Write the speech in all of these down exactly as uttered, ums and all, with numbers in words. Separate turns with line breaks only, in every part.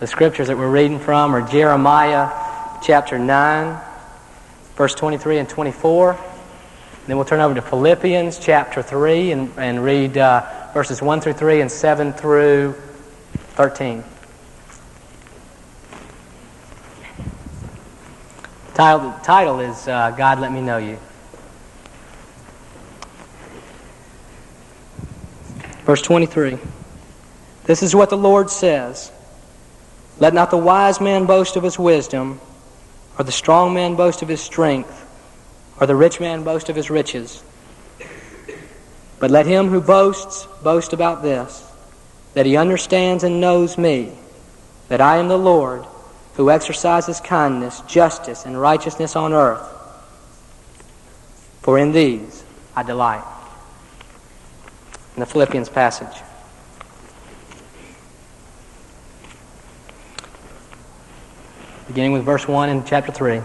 The scriptures that we're reading from are Jeremiah chapter nine, verse twenty-three and twenty-four. Then we'll turn over to Philippians chapter three and, and read uh, verses one through three and seven through thirteen. The title, the title is uh, God Let Me Know You. Verse twenty-three. This is what the Lord says. Let not the wise man boast of his wisdom, or the strong man boast of his strength, or the rich man boast of his riches. But let him who boasts boast about this, that he understands and knows me, that I am the Lord, who exercises kindness, justice, and righteousness on earth. For in these I delight. In the Philippians passage. Beginning with verse one in chapter three.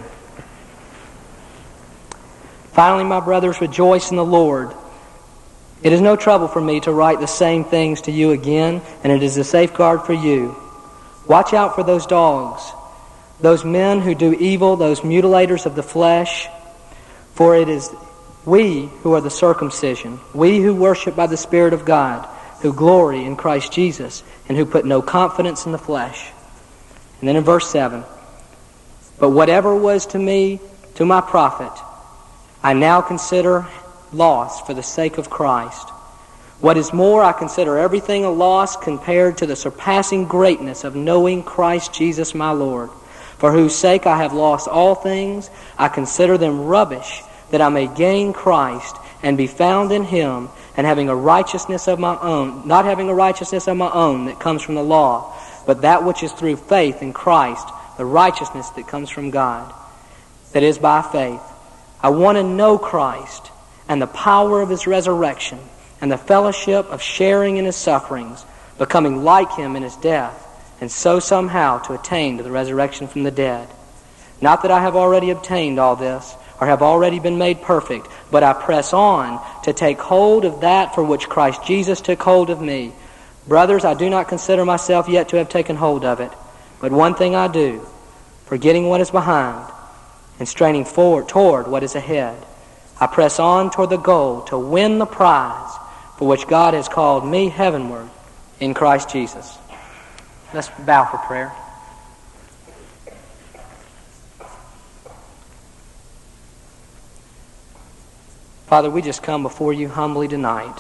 Finally, my brothers, rejoice in the Lord. It is no trouble for me to write the same things to you again, and it is a safeguard for you. Watch out for those dogs, those men who do evil, those mutilators of the flesh, for it is we who are the circumcision, we who worship by the Spirit of God, who glory in Christ Jesus, and who put no confidence in the flesh. And then in verse seven, but whatever was to me, to my profit, I now consider loss for the sake of Christ. What is more, I consider everything a loss compared to the surpassing greatness of knowing Christ Jesus my Lord, for whose sake I have lost all things. I consider them rubbish, that I may gain Christ and be found in Him, and having a righteousness of my own, not having a righteousness of my own that comes from the law, but that which is through faith in Christ, the righteousness that comes from God, that is by faith. I want to know Christ and the power of His resurrection and the fellowship of sharing in His sufferings, becoming like Him in His death, and so somehow to attain to the resurrection from the dead. Not that I have already obtained all this, or have already been made perfect, but I press on to take hold of that for which Christ Jesus took hold of me. Brothers, I do not consider myself yet to have taken hold of it, but one thing I do, forgetting what is behind and straining forward toward what is ahead, I press on toward the goal to win the prize for which God has called me heavenward in Christ Jesus. Let's bow for prayer. Father, we just come before you humbly tonight.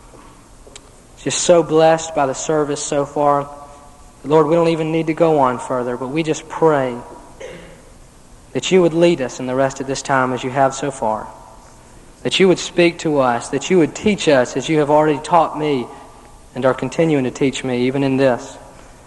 Just so blessed by the service so far. Lord, we don't even need to go on further, but we just pray that you would lead us in the rest of this time as you have so far. That you would speak to us, that you would teach us as you have already taught me and are continuing to teach me even in this.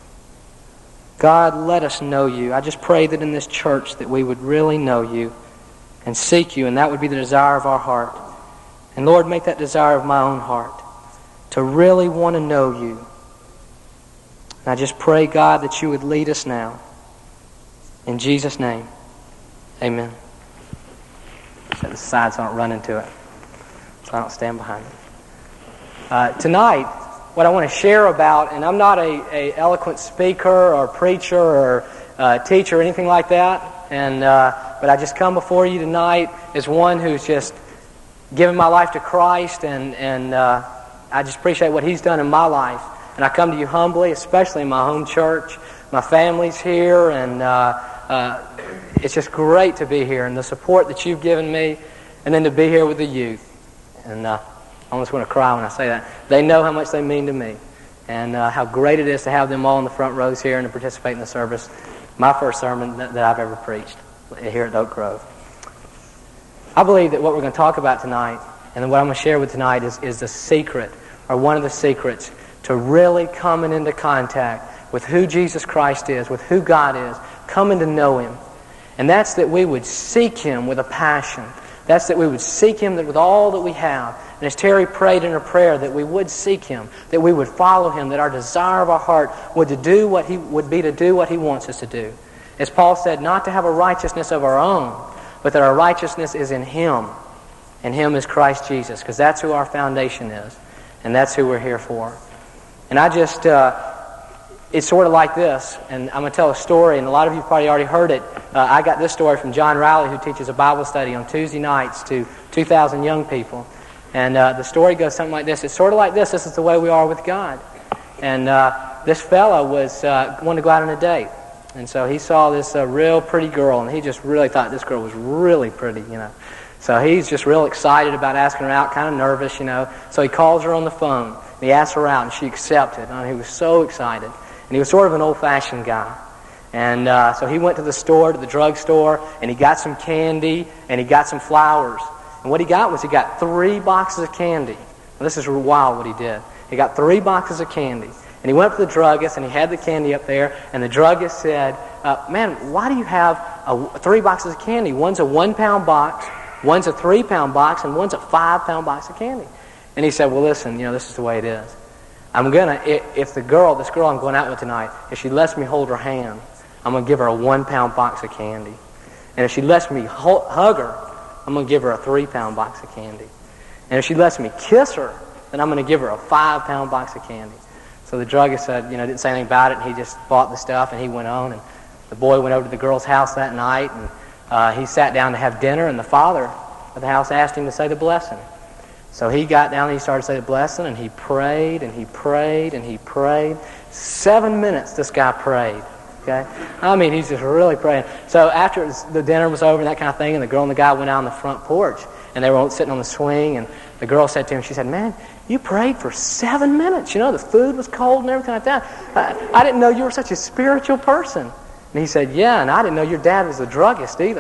God, let us know you. I just pray that in this church that we would really know you and seek you, and that would be the desire of our heart. And Lord, make that desire of my own heart to really want to know you. And I just pray, God, that you would lead us now. In Jesus' name, amen. Set this aside so I don't run into it, so I don't stand behind it. Uh, tonight, what I want to share about, and I'm not a, a eloquent speaker or preacher or uh, teacher or anything like that, and uh, but I just come before you tonight as one who's just given my life to Christ, and, and uh, I just appreciate what He's done in my life. And I come to you humbly, especially in my home church. My family's here, and uh, uh, it's just great to be here, and the support that you've given me, and then to be here with the youth. And uh, I almost want to cry when I say that. They know how much they mean to me, and uh, how great it is to have them all in the front rows here and to participate in the service. My first sermon that, that I've ever preached here at Oak Grove. I believe that what we're going to talk about tonight, and what I'm going to share with tonight, is, is the secret, or one of the secrets, to really coming into contact with who Jesus Christ is, with who God is, coming to know Him. And that's that we would seek Him with a passion. That's that we would seek Him with all that we have. And as Terry prayed in her prayer, that we would seek Him, that we would follow Him, that our desire of our heart would to do what He would be to do what He wants us to do. As Paul said, not to have a righteousness of our own, but that our righteousness is in Him, and Him is Christ Jesus, because that's who our foundation is, and that's who we're here for. And I just, uh, it's sort of like this, and I'm going to tell a story, and a lot of you probably already heard it. Uh, I got this story from John Riley, who teaches a Bible study on Tuesday nights to two thousand young people. And uh, the story goes something like this. It's sort of like this. This is the way we are with God. And uh, this fellow was uh, wanted to go out on a date. And so he saw this uh, real pretty girl, and he just really thought this girl was really pretty, you know. So he's just real excited about asking her out, kind of nervous, you know. So he calls her on the phone, and he asks her out, and she accepted. And he was so excited. And he was sort of an old-fashioned guy. And uh, so he went to the store, to the drugstore, and he got some candy, and he got some flowers. And what he got was he got three boxes of candy. Now, this is wild what he did. He got three boxes of candy. And he went up to the druggist, and he had the candy up there, and the druggist said, uh, man, why do you have a, three boxes of candy? One's a one-pound box, one's a three-pound box, and one's a five-pound box of candy. And he said, well, listen, you know, this is the way it is. I'm going to, if the girl, this girl I'm going out with tonight, if she lets me hold her hand, I'm going to give her a one-pound box of candy. And if she lets me hug her, I'm going to give her a three-pound box of candy. And if she lets me kiss her, then I'm going to give her a five-pound box of candy. So the druggist said, you know, didn't say anything about it, and he just bought the stuff, and he went on. And the boy went over to the girl's house that night, and uh, he sat down to have dinner, and the father of the house asked him to say the blessing. So he got down and he started to say the blessing, and he prayed, and he prayed, and he prayed. Seven minutes this guy prayed. Okay? I mean, he's just really praying. So after it was, the dinner was over and that kind of thing, and the girl and the guy went out on the front porch, and they were sitting on the swing, and the girl said to him, she said, man, you prayed for seven minutes. You know, the food was cold and everything like that. I, I didn't know you were such a spiritual person. And he said, yeah, and I didn't know your dad was a druggist either.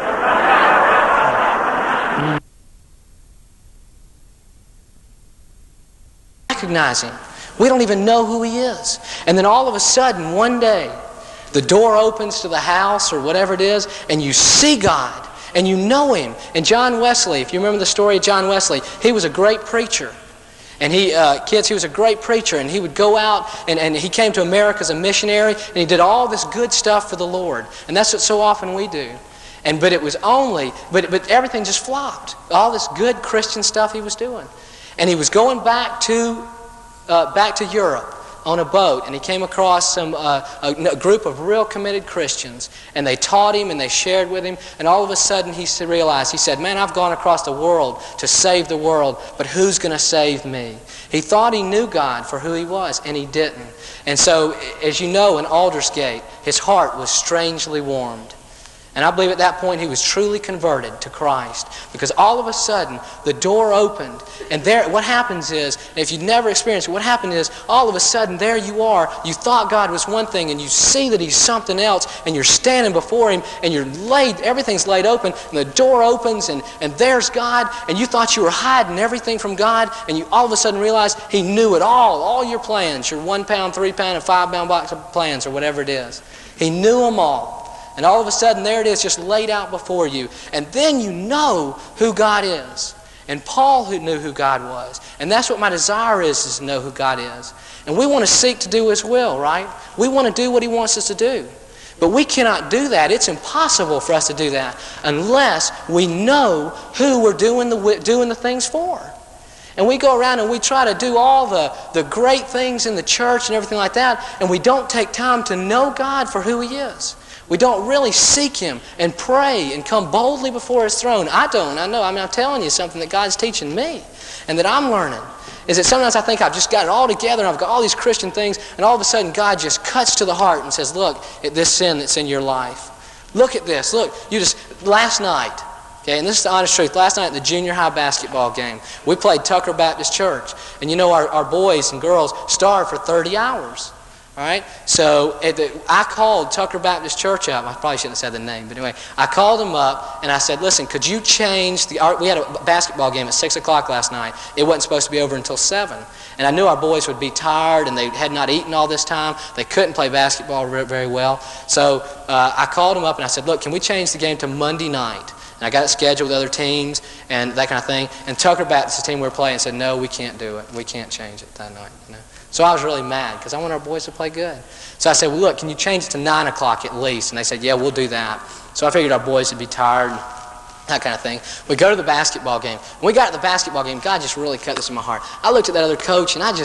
Recognize him. We don't even know who he is. And then all of a sudden, one day, the door opens to the house or whatever it is, and you see God, and you know him. And John Wesley, if you remember the story of John Wesley, he was a great preacher. And he, uh, kids, he was a great preacher, and he would go out, and, and he came to America as a missionary, and he did all this good stuff for the Lord. And that's what so often we do. And but it was only, but but everything just flopped. All this good Christian stuff he was doing. And he was going back to, uh, back to Europe on a boat, and he came across some uh, a, a group of real committed Christians, and they taught him and they shared with him, and all of a sudden he realized, he said, man, I've gone across the world to save the world, but who's going to save me? He thought he knew God for who he was, and he didn't. And so, as you know, in Aldersgate, his heart was strangely warmed. And I believe at that point he was truly converted to Christ, because all of a sudden the door opened, and there, what happens is, if you've never experienced it, what happened is all of a sudden there you are. You thought God was one thing, and you see that He's something else, and you're standing before Him, and you're laid, everything's laid open, and the door opens, and, and there's God, and you thought you were hiding everything from God, and you all of a sudden realize He knew it all, all your plans, your one pound, three pound, and five pound box of plans, or whatever it is. He knew them all. And all of a sudden, there it is, just laid out before you. And then you know who God is. And Paul who knew who God was. And that's what my desire is, is to know who God is. And we want to seek to do His will, right? We want to do what He wants us to do. But we cannot do that. It's impossible for us to do that unless we know who we're doing the, doing the things for. And we go around and we try to do all the, the great things in the church and everything like that, and we don't take time to know God for who He is. We don't really seek Him and pray and come boldly before His throne. I don't. I know. I mean, I'm telling you something that God's teaching me and that I'm learning. Is that sometimes I think I've just got it all together and I've got all these Christian things, and all of a sudden God just cuts to the heart and says, look at this sin that's in your life. Look at this. Look, you just, last night, okay, and this is the honest truth, last night at the junior high basketball game, we played Tucker Baptist Church. And you know, our, our boys and girls starved for thirty hours. All right, so at the, I called Tucker Baptist Church up. I probably shouldn't have said the name, but anyway, I called them up and I said, listen, could you change the, our, we had a basketball game at six o'clock last night. It wasn't supposed to be over until seven. And I knew our boys would be tired and they had not eaten all this time. They couldn't play basketball very well. So uh, I called them up and I said, look, can we change the game to Monday night? And I got it scheduled with other teams and that kind of thing. And Tucker Baptist, the team we were playing, said, no, we can't do it. We can't change it that night. You know? So I was really mad because I want our boys to play good. So I said, well, look, can you change it to nine o'clock at least? And they said, yeah, we'll do that. So I figured our boys would be tired, that kind of thing. We go to the basketball game. When we got to the basketball game, God just really cut this in my heart. I looked at that other coach, and I just,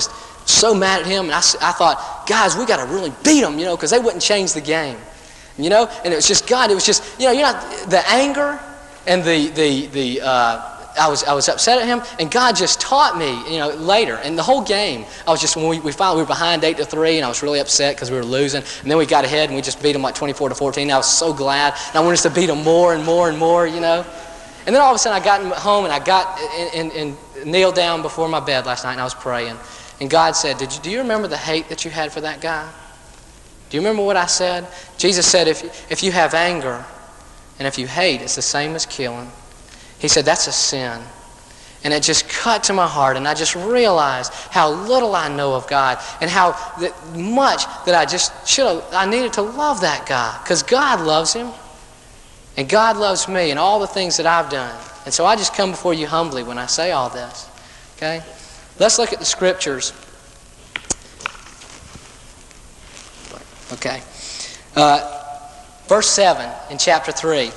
so mad at him, and I, I thought, guys, we got to really beat them, you know, because they wouldn't change the game, you know. And it was just God. It was just, you know, you're not the anger and the the the. Uh, I was I was upset at him, and God just taught me, you know, later. And the whole game, I was just, when we, we finally we were behind eight to three, and I was really upset because we were losing. And then we got ahead, and we just beat them like twenty-four to fourteen. And I was so glad, and I wanted us to beat them more and more and more, you know. And then all of a sudden, I got home, and I got and, and, and kneeled down before my bed last night, and I was praying. And God said, "Did you do you remember the hate that you had for that guy? Do you remember what I said?" Jesus said, "If if you have anger, and if you hate, it's the same as killing." He said, that's a sin. And it just cut to my heart, and I just realized how little I know of God, and how that much that I just should have, I needed to love that guy, because God loves him, and God loves me, and all the things that I've done. And so I just come before you humbly when I say all this. Okay? Let's look at the scriptures. Okay. Uh, verse seven in chapter three.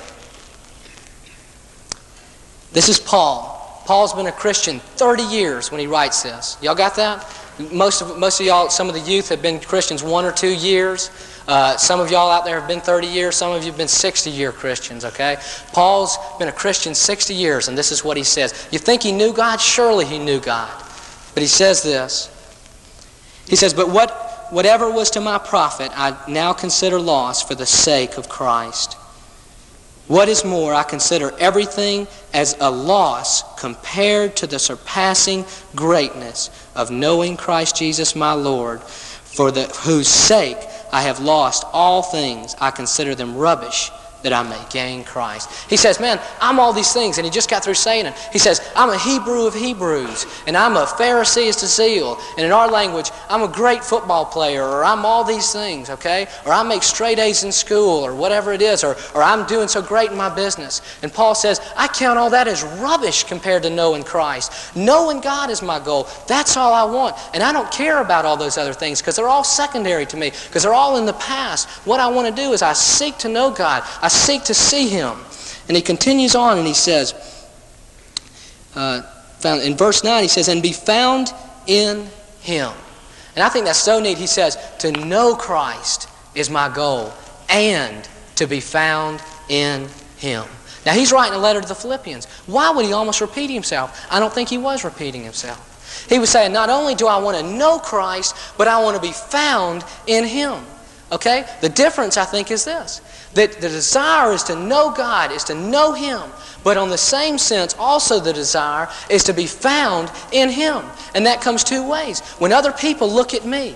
This is Paul. Paul's been a Christian thirty years when he writes this. Y'all got that? Most of most of y'all, some of the youth have been Christians one or two years. Uh, some of y'all out there have been thirty years. Some of you have been sixty-year Christians, okay? Paul's been a Christian sixty years, and this is what he says. You think he knew God? Surely he knew God. But he says this. He says, but what, whatever was to my profit, I now consider loss for the sake of Christ. What is more, I consider everything as a loss compared to the surpassing greatness of knowing Christ Jesus my Lord, for the, whose sake I have lost all things. I consider them rubbish, that I may gain Christ. He says, man, I'm all these things, and he just got through saying it. He says, I'm a Hebrew of Hebrews, and I'm a Pharisee as to zeal, and in our language, I'm a great football player, or I'm all these things, okay? Or I make straight A's in school, or whatever it is, or, or I'm doing so great in my business. And Paul says, I count all that as rubbish compared to knowing Christ. Knowing God is my goal. That's all I want. And I don't care about all those other things, because they're all secondary to me, because they're all in the past. What I want to do is I seek to know God. I seek to see Him. And he continues on and he says, uh, found, in verse nine he says, and be found in Him. And I think that's so neat. He says, to know Christ is my goal, and to be found in Him. Now he's writing a letter to the Philippians. Why would he almost repeat himself? I don't think he was repeating himself. He was saying, not only do I want to know Christ, but I want to be found in Him. Okay? The difference, I think, is this. That the desire is to know God, is to know Him. But on the same sense, also the desire is to be found in Him. And that comes two ways. When other people look at me,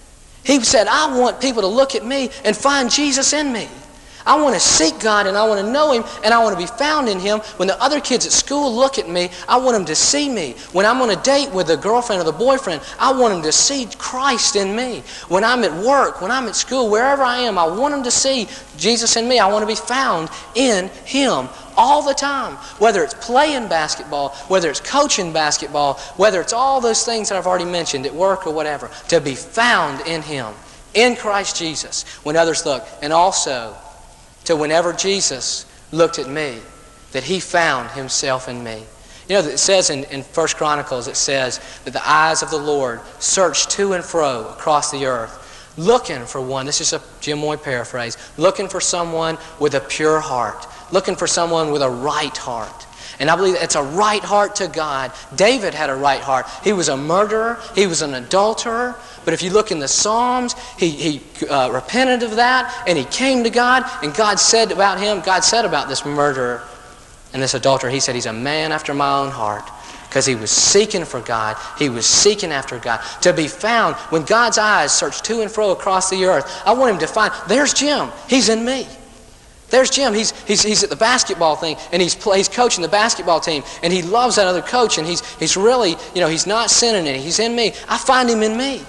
he said, I want people to look at me and find Jesus in me. I want to seek God, and I want to know Him, and I want to be found in Him. When the other kids at school look at me, I want them to see me. When I'm on a date with the girlfriend or the boyfriend, I want them to see Christ in me. When I'm at work, when I'm at school, wherever I am, I want them to see Jesus in me. I want to be found in Him all the time. Whether it's playing basketball, whether it's coaching basketball, whether it's all those things that I've already mentioned at work or whatever, to be found in Him, in Christ Jesus, when others look. And also, to whenever Jesus looked at me, that He found Himself in me. You know, it says in, in First Chronicles, it says that the eyes of the Lord search to and fro across the earth, looking for one, this is a Jim Moy paraphrase, looking for someone with a pure heart, looking for someone with a right heart. And I believe it's a right heart to God. David had a right heart. He was a murderer. He was an adulterer. But if you look in the Psalms, he, he uh, repented of that, and he came to God, and God said about him, God said about this murderer and this adulterer, He said, he's a man after my own heart, because he was seeking for God. He was seeking after God. To be found, when God's eyes search to and fro across the earth, I want Him to find, there's Jim. He's in me. There's Jim. He's, he's, he's at the basketball thing, and he's, play, he's coaching the basketball team, and he loves that other coach, and he's, he's really, you know, he's not sinning in it. He's in me. I find him in me.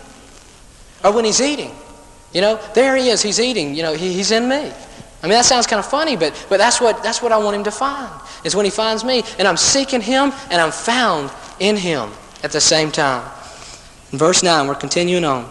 Or when he's eating, you know, there he is. He's eating. You know, he, he's in me. I mean, that sounds kind of funny, but, but that's what, that's what I want him to find, is when he finds me, and I'm seeking him, and I'm found in him at the same time. In verse nine, we're continuing on.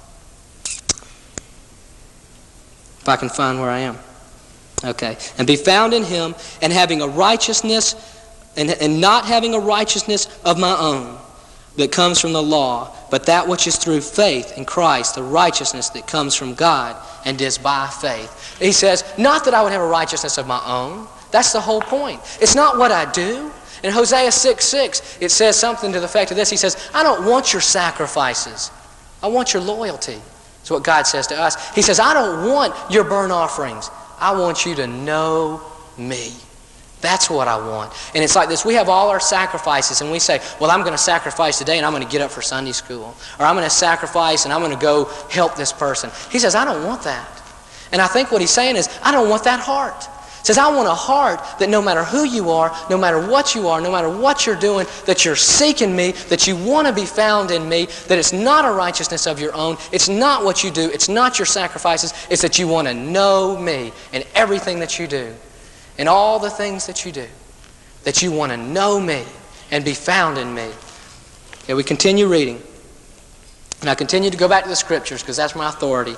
If I can find where I am. Okay. And be found in Him, and having a righteousness, and, and not having a righteousness of my own, that comes from the law, but that which is through faith in Christ, the righteousness that comes from God and is by faith. He says, not that I would have a righteousness of my own. That's the whole point. It's not what I do. In Hosea six six, it says something to the effect of this. He says, I don't want your sacrifices. I want your loyalty. That's what God says to us. He says, I don't want your burnt offerings. I want you to know me. That's what I want. And it's like this. We have all our sacrifices and we say, well, I'm going to sacrifice today and I'm going to get up for Sunday school. Or I'm going to sacrifice and I'm going to go help this person. He says, I don't want that. And I think what he's saying is, I don't want that heart. He says, I want a heart that no matter who you are, no matter what you are, no matter what you're doing, that you're seeking me, that you want to be found in me, that it's not a righteousness of your own, it's not what you do, it's not your sacrifices, it's that you want to know me in everything that you do, in all the things that you do, that you want to know me and be found in me. Okay, we continue reading. And I continue to go back to the Scriptures because that's my authority.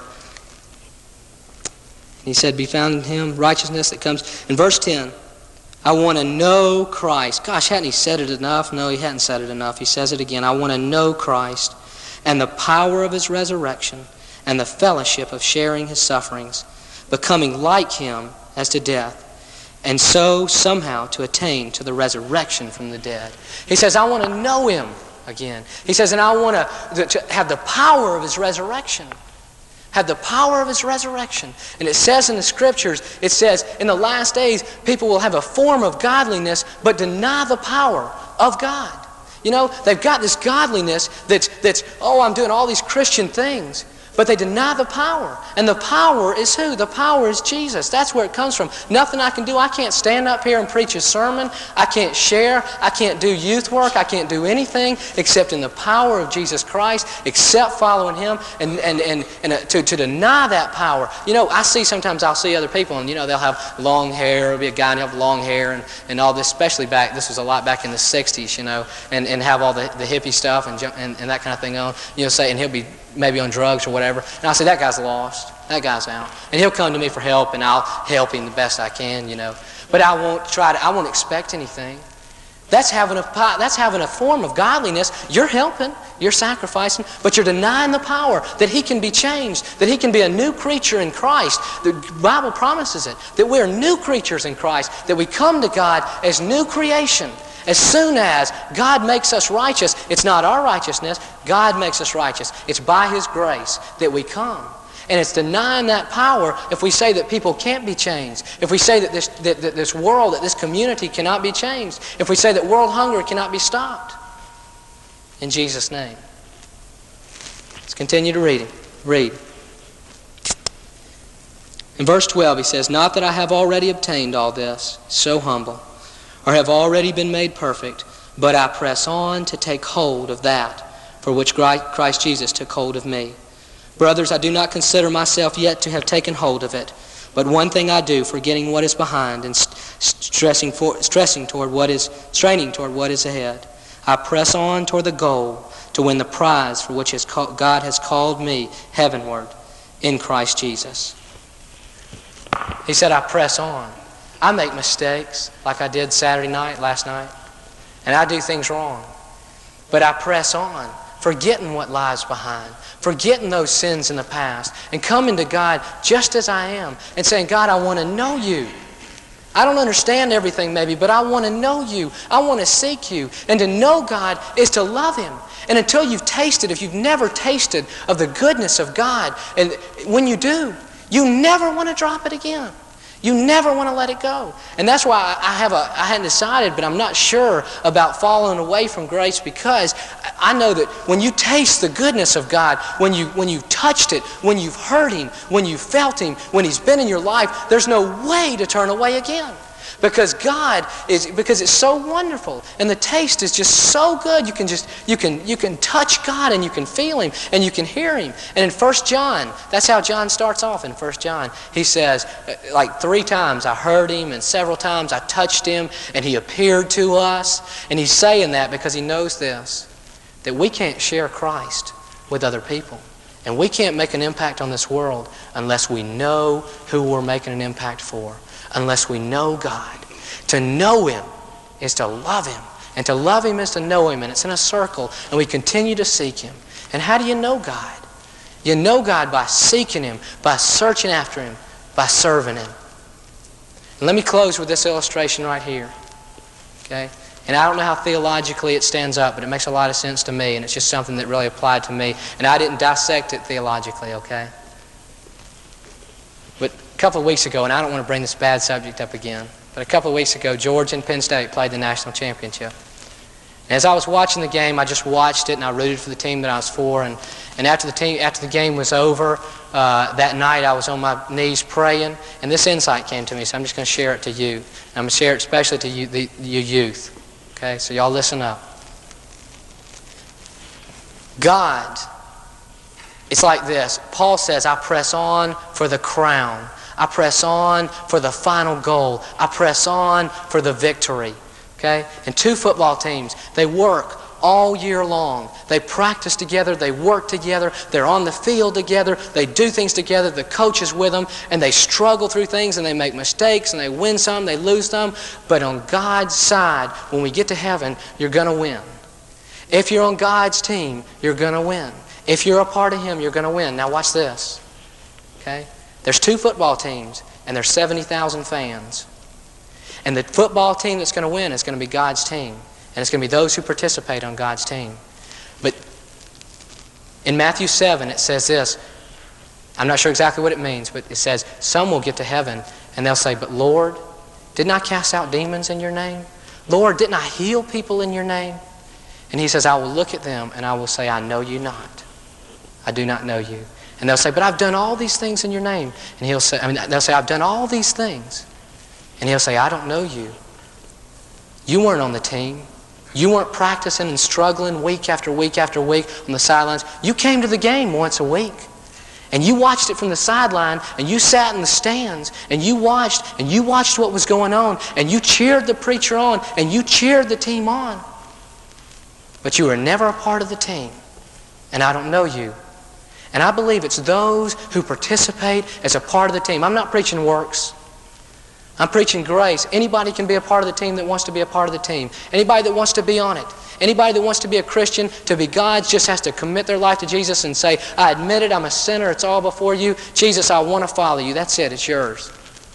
He said, be found in him, righteousness that comes. In verse ten, I want to know Christ. Gosh, hadn't he said it enough? No, he hadn't said it enough. He says it again. I want to know Christ and the power of his resurrection and the fellowship of sharing his sufferings, becoming like him as to death, and so somehow to attain to the resurrection from the dead. He says, I want to know him again. He says, and I want to, to have the power of his resurrection. Have the power of his resurrection. And it says in the Scriptures, it says, in the last days, people will have a form of godliness, but deny the power of God. You know, they've got this godliness that's, that's, oh, I'm doing all these Christian things. But they deny the power. And the power is who? The power is Jesus. That's where it comes from. Nothing I can do. I can't stand up here and preach a sermon. I can't share. I can't do youth work. I can't do anything except in the power of Jesus Christ, except following him. And, and, and, and to, to deny that power. You know, I see sometimes I'll see other people and, you know, they'll have long hair. There'll be a guy and he'll have long hair and, and all this, especially back, this was a lot back in the sixties, you know, and, and have all the, the hippie stuff and, and, and that kind of thing on. You know, say, and he'll be maybe on drugs or whatever. And I'll say, that guy's lost. That guy's out. And he'll come to me for help, and I'll help him the best I can, you know. But I won't try to, I won't expect anything. That's having a, that's having a form of godliness. You're helping, you're sacrificing, but you're denying the power that he can be changed, that he can be a new creature in Christ. The Bible promises it, that we're new creatures in Christ, that we come to God as new creation. As soon as God makes us righteous, it's not our righteousness, God makes us righteous. It's by his grace that we come. And it's denying that power if we say that people can't be changed, if we say that this, that, that this world, that this community cannot be changed, if we say that world hunger cannot be stopped. In Jesus' name. Let's continue to read. Read. In verse twelve he says, not that I have already obtained all this, so humble, or have already been made perfect, but I press on to take hold of that for which Christ Jesus took hold of me. Brothers, I do not consider myself yet to have taken hold of it, but one thing I do, forgetting what is behind and stressing, for, stressing toward what is, straining toward what is ahead, I press on toward the goal to win the prize for which his, God has called me heavenward in Christ Jesus. He said, I press on. I make mistakes like I did Saturday night, last night. And I do things wrong. But I press on, forgetting what lies behind, forgetting those sins in the past, and coming to God just as I am and saying, God, I want to know you. I don't understand everything maybe, but I want to know you. I want to seek you. And to know God is to love him. And until you've tasted, if you've never tasted of the goodness of God, and when you do, you never want to drop it again. You never want to let it go. And that's why I have a, I hadn't decided, but I'm not sure about falling away from grace, because I know that when you taste the goodness of God, when you when you touched it, when you've heard him, when you felt him, when he's been in your life, there's no way to turn away again. Because God is, because it's so wonderful, and the taste is just so good. You can just you can you can touch God and you can feel him and you can hear him. And in First John, that's how John starts off. In First John, he says, like three times I heard him, and several times I touched him, and he appeared to us. And he's saying that because he knows this, that we can't share Christ with other people, and we can't make an impact on this world unless we know who we're making an impact for. Unless we know God. To know him is to love him. And to love Him is to know Him, and it's in a circle, and we continue to seek Him. And how do you know God? You know God by seeking Him, by searching after Him, by serving Him. And let me close with this illustration right here. Okay? And I don't know how theologically it stands up, but it makes a lot of sense to me, and it's just something that really applied to me. And I didn't dissect it theologically, okay? But a couple of weeks ago, and I don't want to bring this bad subject up again, but a couple of weeks ago, Georgia and Penn State played the national championship. And as I was watching the game, I just watched it, and I rooted for the team that I was for. And, and after the team, after the game was over, uh, that night I was on my knees praying, and this insight came to me, so I'm just going to share it to you. And I'm going to share it especially to you, the, you youth. Okay, so y'all listen up. God, it's like this. Paul says, I press on for the crown. I press on for the final goal. I press on for the victory. Okay? And two football teams, they work all year long. They practice together. They work together. They're on the field together. They do things together. The coach is with them, and they struggle through things, and they make mistakes, and they win some, they lose some. But on God's side, when we get to heaven, you're going to win. If you're on God's team, you're going to win. If you're a part of Him, you're going to win. Now watch this. Okay? There's two football teams, and there's seventy thousand fans. And the football team that's going to win is going to be God's team. And it's going to be those who participate on God's team. But in Matthew seven, it says this. I'm not sure exactly what it means, but it says, some will get to heaven, and they'll say, but Lord, didn't I cast out demons in your name? Lord, didn't I heal people in your name? And He says, I will look at them, and I will say, I know you not. I do not know you. And they'll say, but I've done all these things in your name. And He'll say, I mean, they'll say, I've done all these things. And He'll say, I don't know you. You weren't on the team. You weren't practicing and struggling week after week after week on the sidelines. You came to the game once a week. And you watched it from the sideline, and you sat in the stands, and you watched, and you watched what was going on, and you cheered the preacher on, and you cheered the team on. But you were never a part of the team. And I don't know you. And I believe it's those who participate as a part of the team. I'm not preaching works. I'm preaching grace. Anybody can be a part of the team that wants to be a part of the team. Anybody that wants to be on it. Anybody that wants to be a Christian, to be God's, just has to commit their life to Jesus and say, I admit it, I'm a sinner, it's all before you. Jesus, I want to follow you. That's it, it's yours.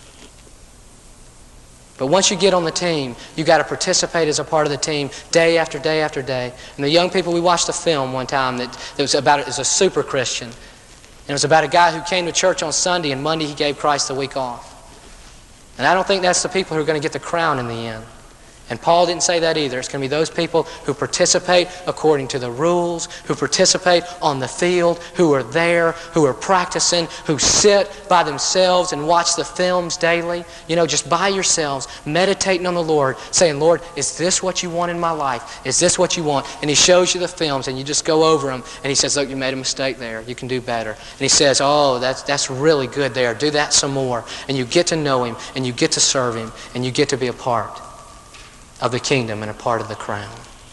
But once you get on the team, you got to participate as a part of the team day after day after day. And the young people, we watched a film one time that, that was about, it was a super Christian. And it was about a guy who came to church on Sunday, and Monday he gave Christ the week off. And I don't think that's the people who are going to get the crown in the end. And Paul didn't say that either. It's going to be those people who participate according to the rules, who participate on the field, who are there, who are practicing, who sit by themselves and watch the films daily. You know, just by yourselves, meditating on the Lord, saying, Lord, is this what you want in my life? Is this what you want? And He shows you the films, and you just go over them, and He says, look, you made a mistake there. You can do better. And He says, oh, that's, that's really good there. Do that some more. And you get to know Him, and you get to serve Him, and you get to be a part of the kingdom and a part of the crown.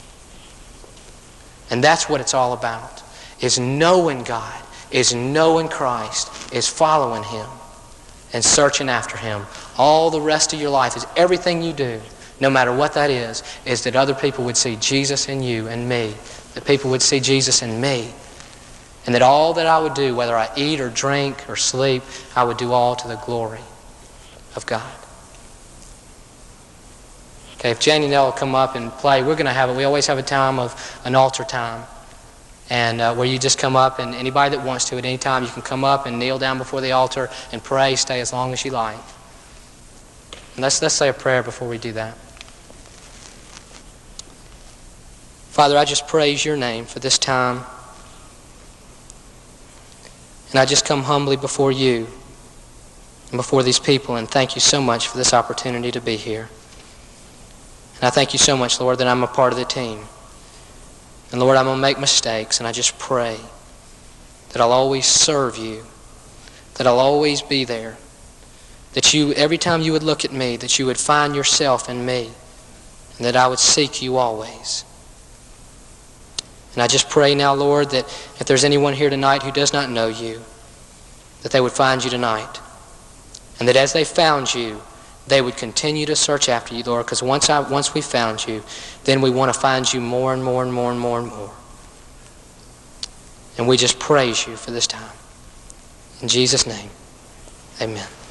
And that's what it's all about, is knowing God, is knowing Christ, is following Him and searching after Him. All the rest of your life is everything you do, no matter what that is, is that other people would see Jesus in you and me, that people would see Jesus in me, and that all that I would do, whether I eat or drink or sleep, I would do all to the glory of God. Okay, if Janie and Nell will come up and play, we're going to have it. We always have a time of an altar time, and uh, where you just come up, and anybody that wants to at any time, you can come up and kneel down before the altar and pray, stay as long as you like. And let's, let's say a prayer before we do that. Father, I just praise your name for this time. And I just come humbly before you and before these people, and thank you so much for this opportunity to be here. And I thank you so much, Lord, that I'm a part of the team. And Lord, I'm going to make mistakes, and I just pray that I'll always serve you, that I'll always be there, that you, every time you would look at me, that you would find yourself in me, and that I would seek you always. And I just pray now, Lord, that if there's anyone here tonight who does not know you, that they would find you tonight. And that as they found you, they would continue to search after you, Lord, because once I once we found you, then we want to find you more and more and more and more and more. And we just praise you for this time. In Jesus' name, amen.